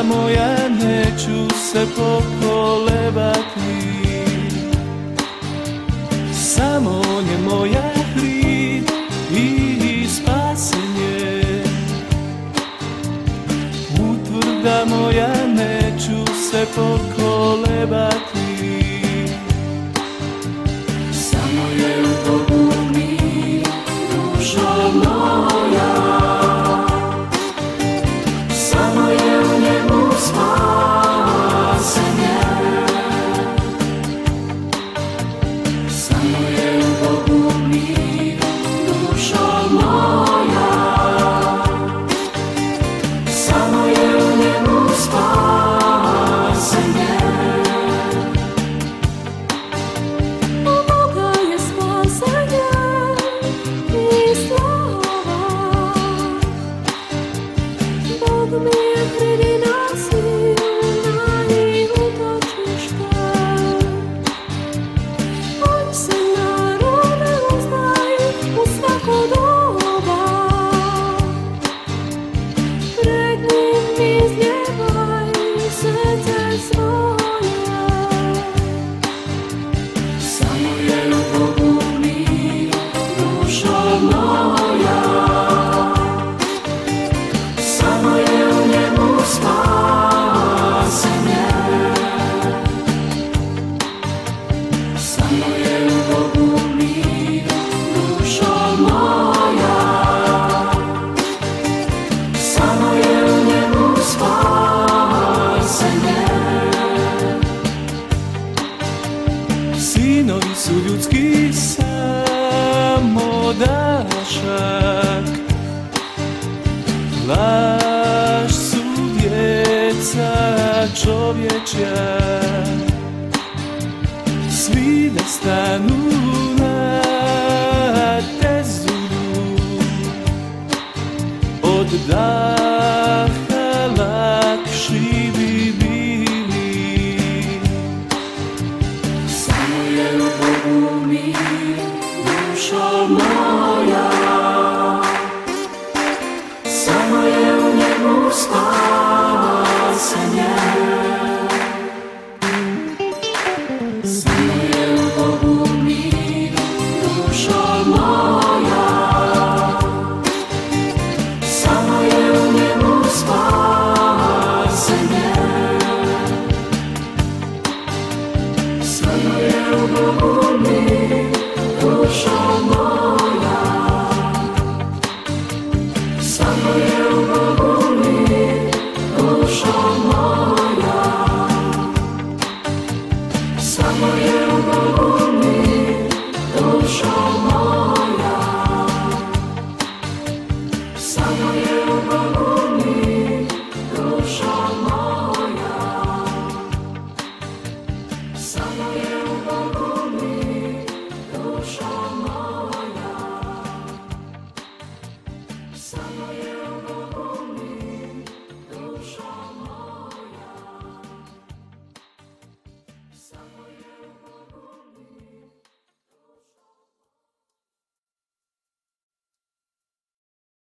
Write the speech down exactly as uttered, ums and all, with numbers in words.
moja, neću se pokolebati. Samo on je moja hrid i spasenje. Utvrda moja, neću se pokolebati. Samo je u Bogu mir, dušo moja. Samo je u njemu spasenje. Samo je u Bogu mir, dušo moja. Samo je u njemu spasenje. U Boga je spasenje i slava. Bog mi je hridina silna i utočište. On se narode uzdaje u svako doba. Pred njim izljevaj srce svoje. Samo je u Bogu mir, dušo moja. Samo je u njemu spasenje. Samo je u Bogu mir, dušo moja. Samo je u njemu spasenje. Sinovi su ljudski samo dašak, laž su djeca čovječja. Svi da stanu na tezuru, od daha lakši bi bili. Samo je u Bogu mir, dušo moja. Samo je u njemu spasenje. Samo je u Bogu mir, dušo moja. Samo je u njemu spasenje. Samo je u Bogu mir, dušo moja. Samo je u Bogu mir, dušo moja. Samo je u Bogu mir, dušo moja. Samo je u Bogu mir, dušo moja. Samo je u Bogu mir, dušo moja. Samo je u Bogu mir, dušo moja. Samo